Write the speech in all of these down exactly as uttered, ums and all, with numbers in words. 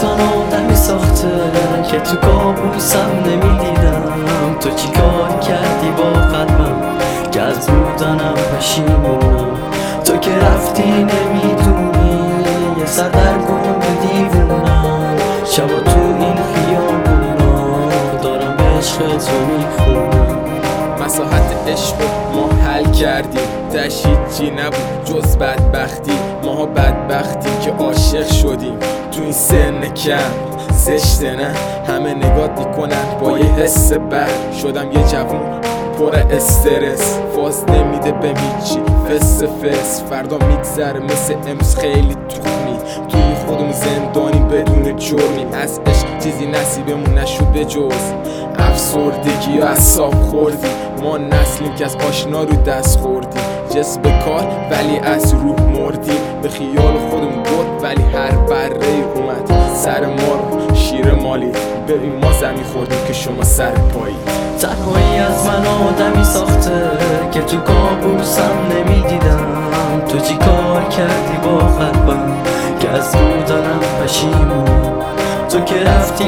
از من آدمی ساخته که تو کابوسم نمیدیدم. تو چی کار کردی با قلبم که از بودنم پشیمونم؟ تو که رفتی نمیدونی یه سردرگم دیوونم. شبا تو این خیابونا دارم به عشق تو میخونم. مساحت عشق ما حل کردیم، دش هیچی نبود جز بدبختی. ماها بدبختی که عاشق شدیم تو این سن کم. زشته نه همه نگات میکنن با یه حس بد. شدم یه جوون پر استرس، فاز نمیده به هیچی، فس فس فردا میگذره مثل امروز خیلی تخمی. توی خودمون زندانیم بدون جرمی، از عشق چیزی نصیبمون نشد به جز افسردگی یا اعصاب خوردی. ما نسلیم که از آشنا رو دست خوردیم، جسم به کار ولی از روح مردیم. به خیال خودمون بود ولی هر بره اومد سر ما رو شیر مالی. ببین ما زمین خوردیم که شما سر پایی. تنهایی از من آدمی ساخته که تو کابوسم نمیدیدم. تو چی کار کردی با قلبم که از بودنم پشیمونم؟ تو که رفتی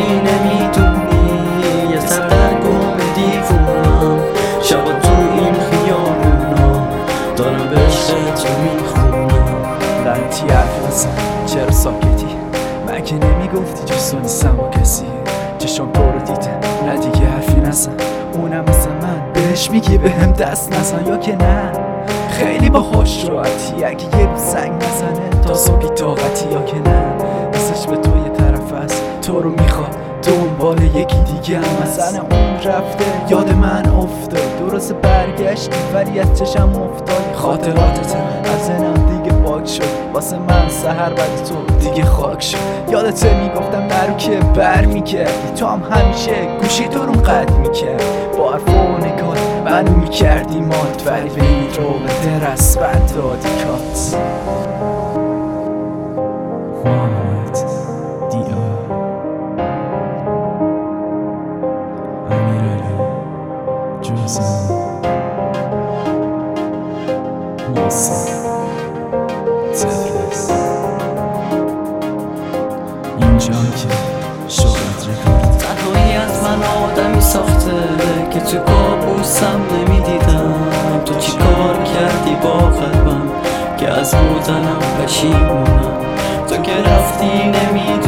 نمیدونی یه سردرگم دیوونم. شبا تو این خیابونا دارم به عشق تو میخونم. لعنتی حرف نزن چرا ساکتی؟ مگه نمیگفتی جز نیستم با کسی؟ چشم تو رو دیده نه دیگه حرفی نزن. اونم مثل من بهش میگی بهم دست نزن یا که نه؟ خیلی با خوش راحتی اگه یه روز زنگ نزنه تا صبحی طاقتی یا که نه؟ حسش به تو یه طرف هست تو رو میخواد دنبال یکی دیگه هم مثلا اون رفته یاد من افتاد. درست برگشتی ولی از چشم افتادی. خاطراتت از ذهنم دیگه پاک شد واسه من سحر بعد تو دیگه خاک شد. یادت میگفتم نرو که بر میکردی، تو هم همیشه گوشی تو رو قطع میکرد. با حرف و نگات منو میکردی مات ولی به این رو به در از بند دادی کات. اینجا که شهرت رکورد. تنهایی از من آدمی ساخته که تو کابوسم نمیدیدم. تو چی کار کردی با قلبم که از بودنم پشیمونم؟ تو که رفتی نمیدونی